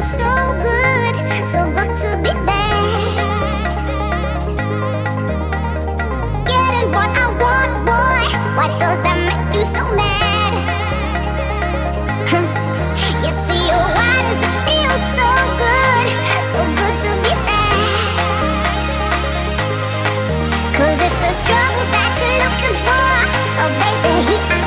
so good, so good to be there. Getting what I want, boy. Why does that make you so mad? You see, oh, why does it feel so good, so good to be there? 'Cause if there's trouble that you're looking for, oh baby, here I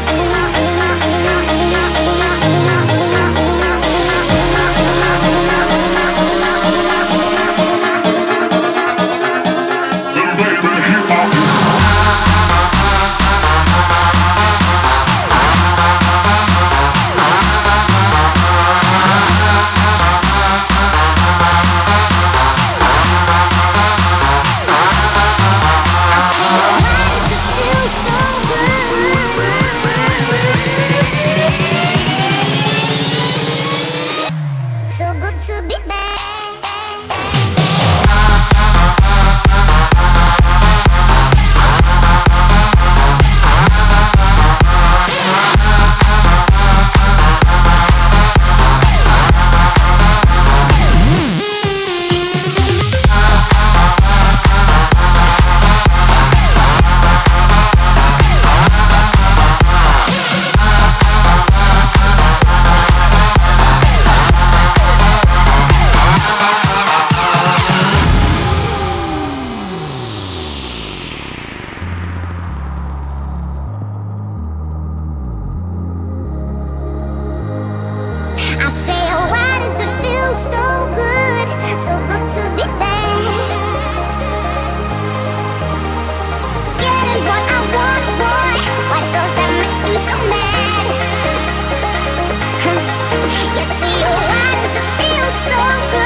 to be back. I say, oh, why does it feel so good, so good to be there? Getting what I want, boy. Why does that make you so mad? You see, oh, why does it feel so good?